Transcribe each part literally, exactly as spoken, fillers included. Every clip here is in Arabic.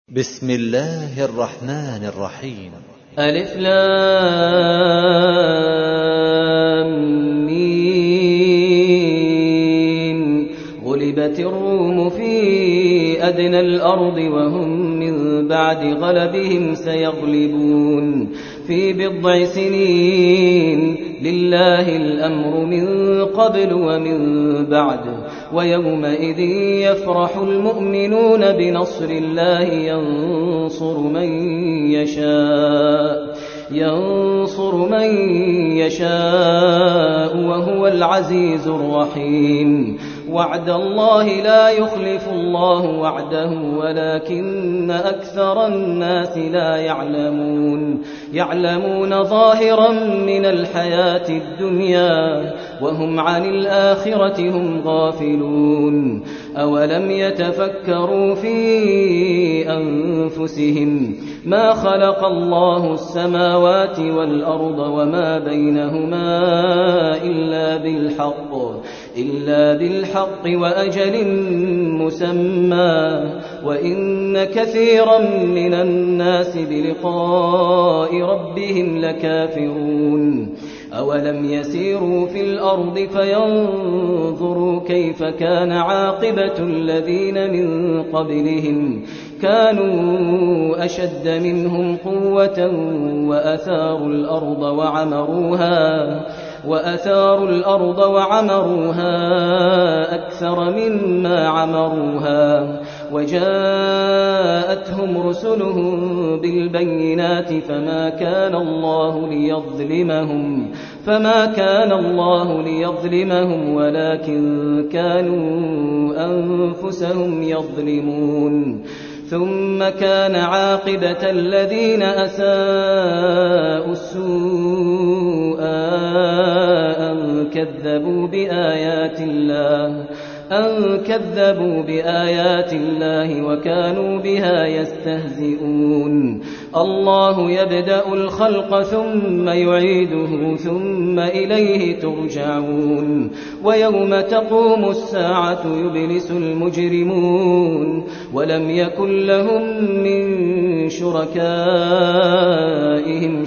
بسم الله الرحمن الرحيم. ألف لام ميم. غلبت الروم في أدنى الأرض وهم من بعد غلبهم سيغلبون في بضع سنين. لله الأمر من قبل ومن بعد ويومئذ يفرح المؤمنون بنصر الله ينصر من يشاء ينصر من يشاء وهو العزيز الرحيم. وعد الله لا يخلف الله وعده ولكن أكثر الناس لا يعلمون يعلمون ظاهرا من الحياة الدنيا وهم عن الآخرة هم غافلون. أولم يتفكروا في أنفسهم ما خلق الله السماوات والأرض وما بينهما إلا بالحق إلا بالحق وأجل مسمى وإن كثيرا من الناس بلقاء ربهم لكافرون. أولم يسيروا في الأرض فينظروا كيف كان عاقبة الذين من قبلهم كانوا أشد منهم قوة وأثاروا الأرض وعمروها وأثاروا الأرض وعمروها أكثر مما عمروها وجاءتهم رسلهم بالبينات فما كان الله ليظلمهم فما كان الله ليظلمهم ولكن كانوا أنفسهم يظلمون. ثم كان عاقبة الذين أساءوا السوء أن كذبوا بآيات الله أن كذبوا بآيات الله وكانوا بها يستهزئون. الله يبدأ الخلق ثم يعيده ثم إليه ترجعون. ويوم تقوم الساعة يبلس المجرمون ولم يكن لهم من شركائهم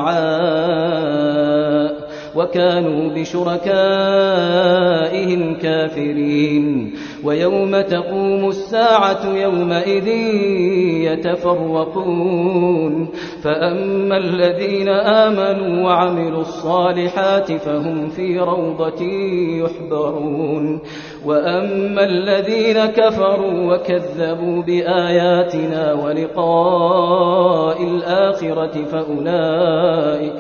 شفعاء وكانوا بشركائهم كافرين. ويوم تقوم الساعة يومئذ يتفرقون فأما الذين آمنوا وعملوا الصالحات فهم في روضة يحبرون وأما الذين كفروا وكذبوا بآياتنا ولقاء الآخرة فأولئك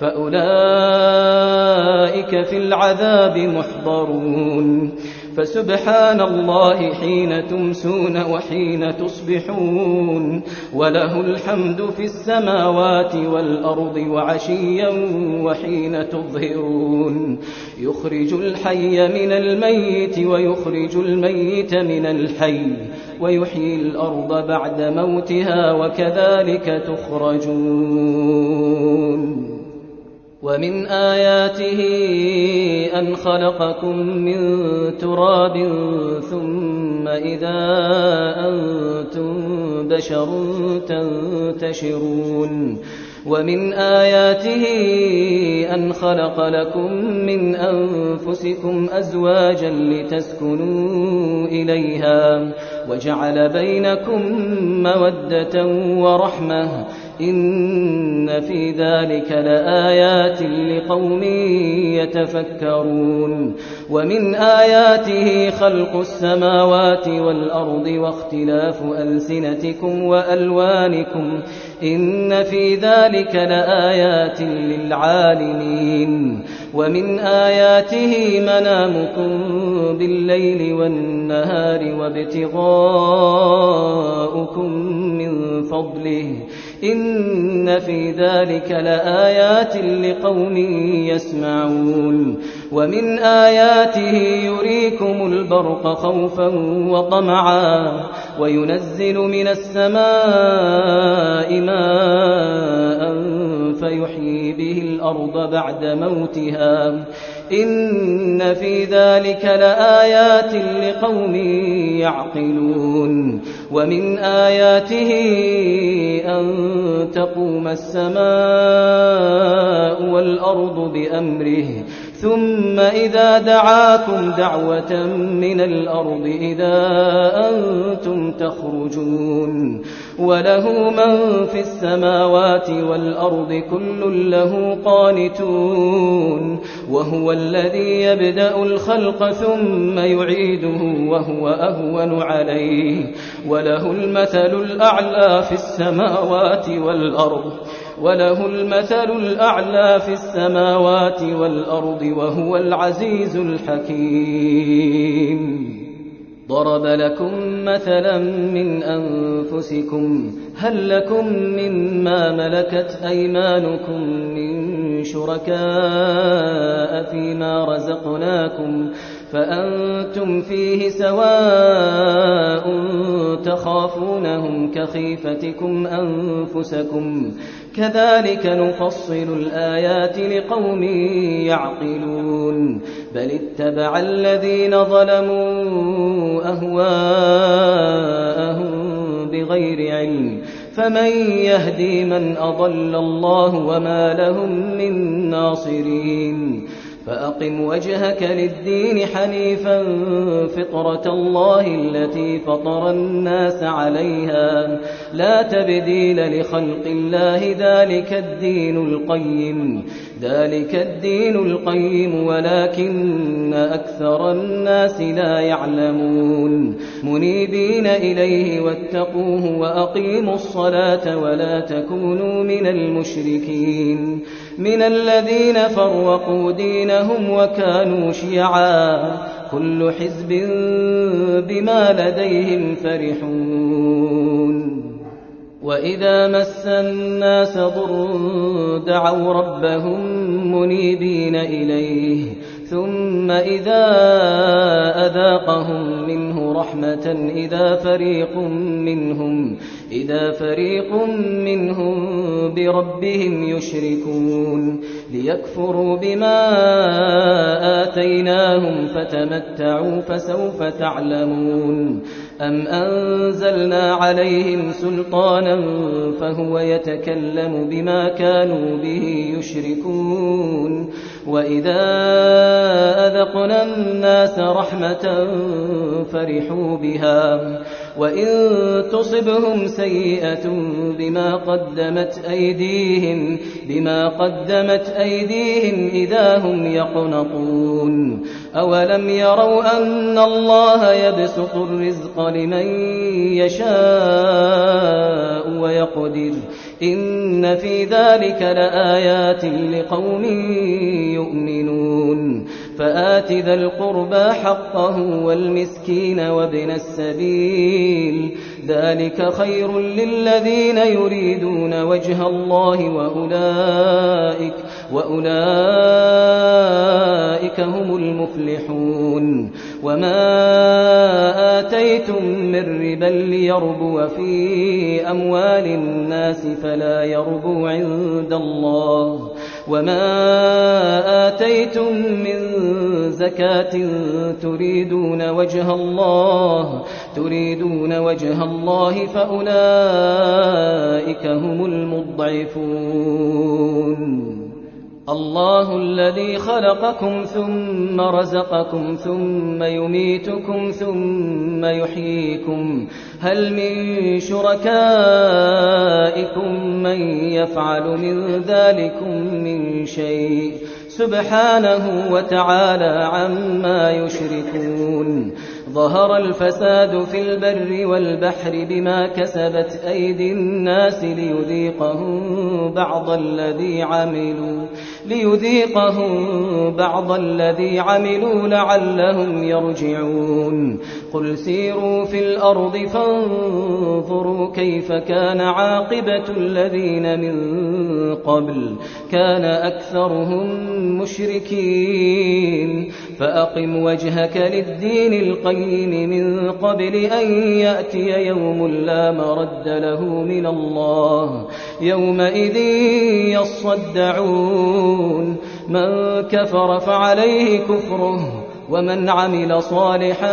فأولئك في العذاب محضرون. فسبحان الله حين تمسون وحين تصبحون وله الحمد في السماوات والأرض وعشيا وحين تظهرون. يخرج الحي من الميت ويخرج الميت من الحي ويحيي الأرض بعد موتها وكذلك تخرجون. ومن آياته أن خلقكم من تراب ثم إذا أنتم بشر تنتشرون. ومن آياته أن خلق لكم من أنفسكم أزواجا لتسكنوا إليها وجعل بينكم مودة ورحمة إن في ذلك لآيات لقوم يتفكرون. ومن آياته خلق السماوات والأرض واختلاف ألسنتكم وألوانكم إن في ذلك لآيات للعالمين. ومن آياته منامكم بالليل والنهار وابتغاؤكم من فضله إن في ذلك لآيات لقوم يسمعون. ومن آياته يريكم البرق خوفا وطمعا وينزل من السماء ماء فيحيي به الأرض بعد موتها إن في ذلك لآيات لقوم يعقلون ومن آياته أن تقوم السماء والأرض بأمره ثم إذا دعاكم دعوة من الأرض إذا أنتم تخرجون وله من في السماوات والأرض كل له قانتون وهو الذي يبدأ الخلق ثم يعيده وهو أهون عليه وله المثل الأعلى في السماوات والأرض وله المثل الأعلى في السماوات والأرض وهو العزيز الحكيم ضرب لكم مثلا من أنفسكم هل لكم مما ملكت أيمانكم من شركاء فيما رزقناكم فأنتم فيه سواء تخافونهم كخيفتكم أنفسكم كذلك نفصل الآيات لقوم يعقلون بل اتبع الذين ظلموا أهواءهم بغير علم فمن يهدي من أضل الله وما لهم من ناصرين فأقم وجهك للدين حنيفا فطرة الله التي فطر الناس عليها لا تبديل لخلق الله ذلك الدين القيم ذلك الدين القيم ولكن أكثر الناس لا يعلمون منيبين إليه واتقوه وأقيموا الصلاة ولا تكونوا من المشركين من الذين فرقوا دينهم وكانوا شيعا كل حزب بما لديهم فرحون وإذا مس الناس ضر دعوا ربهم منيبين إليه ثم إذا أذاقهم منه رحمة إذا فريق منهم إذا فريق منهم بربهم يشركون ليكفروا بما آتيناهم فتمتعوا فسوف تعلمون أم أنزلنا عليهم سلطانا فهو يتكلم بما كانوا به يشركون وإذا أذقنا الناس رحمة فرحوا بها وإن تصبهم سيئة بما قدمت أيديهم بما قدمت أيديهم إذا هم يقنطون أولم يروا أن الله يبسط الرزق لمن يشاء ويقدر إن في ذلك لآيات لقوم يؤمنون فآت ذا القربى حقه والمسكين وابن السبيل ذلك خير للذين يريدون وجه الله وأولئك, وأولئك هم المفلحون وما آتيتم من ربا ليربو في أموال الناس فلا يربو عند الله وما آتيتم من زكاة تريدون وجه الله تريدون وجه الله فأولئك هم المضعفون الله الذي خلقكم ثم رزقكم ثم يميتكم ثم يحييكم هل من شركائكم من يفعل من ذلكم من شيء سبحانه وتعالى عما يشركون ظهر الفساد في البر والبحر بما كسبت أيدي الناس ليذيقهم بعض الذي عملوا ليذيقهم بعض الذي عملوا لعلهم يرجعون قل سيروا في الأرض فانظروا كيف كان عاقبة الذين من قبل كان أكثرهم مشركين فأقم وجهك للدين القيم من قبل أن يأتي يوم لا مرد له من الله يومئذ يصدعون من كفر فعليه كفره ومن عمل صالحا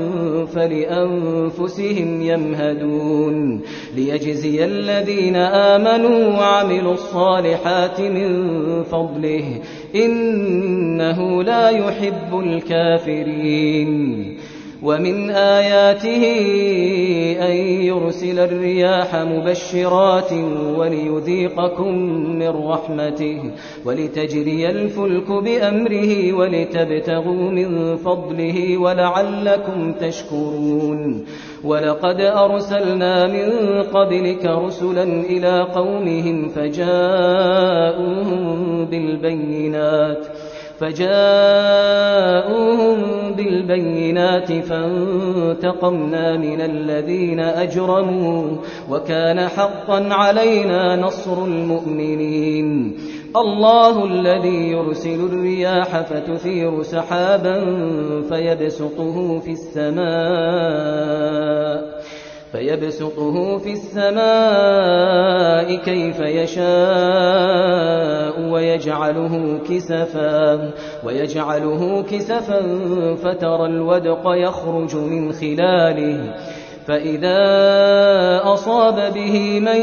فلأنفسهم يمهدون ليجزي الذين آمنوا وعملوا الصالحات من فضله إنه لا يحب الكافرين ومن آياته أن يرسل الرياح مبشرات وليذيقكم من رحمته ولتجري الفلك بأمره ولتبتغوا من فضله ولعلكم تشكرون ولقد أرسلنا من قبلك رسلا إلى قومهم فجاءوهم بالبينات فجاءوهم بالبينات فانتقمنا من الذين أجرموا وكان حقا علينا نصر المؤمنين الله الذي يرسل الرياح فتثير سحابا فيبسطه في السماء فيبسطه في السماء كيف يشاء ويجعله كسفا ويجعله كسفا فترى الودق يخرج من خلاله فإذا أصاب به من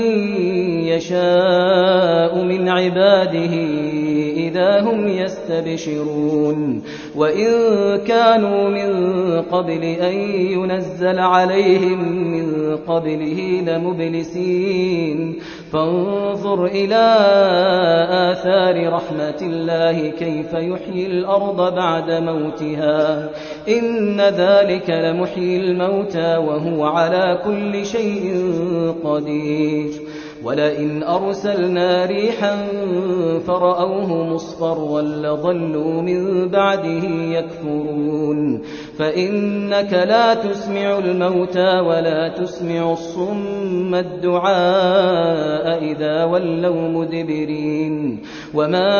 يشاء من عباده إذا هم يستبشرون وإن كانوا من قبل أن ينزل عليهم من قبله لمبلسين فانظر إلى آثار رحمة الله كيف يحيي الأرض بعد موتها إن ذلك لمحيي الموتى وهو على كل شيء قدير ولئن أرسلنا ريحا فرأوه مصفرا لظلوا من بعده يكفرون فإنك لا تسمع الموتى ولا تسمع الصم الدعاء إذا ولوا مدبرين وما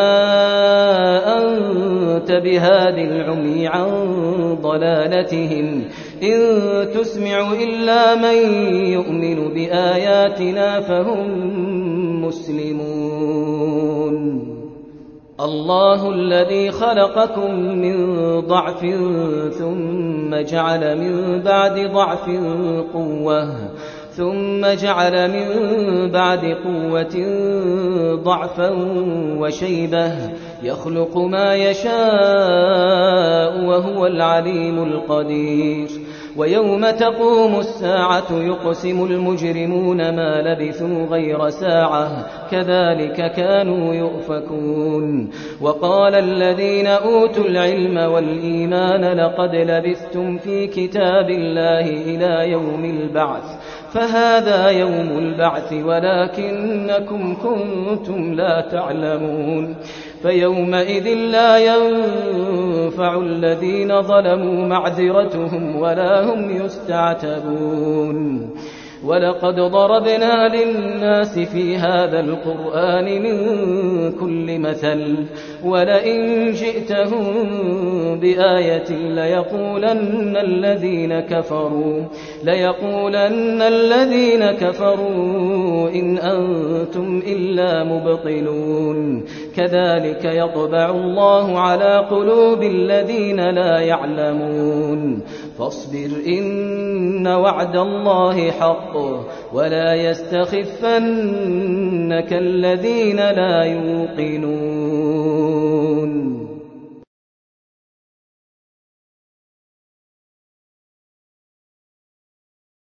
أنت بهاد العمي عن ضلالتهم إن تسمع إلا من يؤمن بآياتنا فهم مسلمون الله الذي خلقكم من ضعف ثم جعل من بعد ضعف قوة ثم جعل من بعد قوة ضعفا وشيبة يخلق ما يشاء وهو العليم القدير ويوم تقوم الساعة يقسم المجرمون ما لبثوا غير ساعة كذلك كانوا يؤفكون وقال الذين أوتوا العلم والإيمان لقد لبثتم في كتاب الله إلى يوم البعث فهذا يوم البعث ولكنكم كنتم لا تعلمون فيومئذ لا ينفع الذين ظلموا معذرتهم ولا هم يستعتبون ولقد ضربنا للناس في هذا القرآن من كل مثل ولئن جئتهم بآية ليقولن الذين كفروا ليقولن الذين كفروا إن أنتم إلا مبطلون كذلك يطبع الله على قلوب الذين لا يعلمون فاصبر إن وعد الله حق ولا يستخفنك الذين لا يوقنون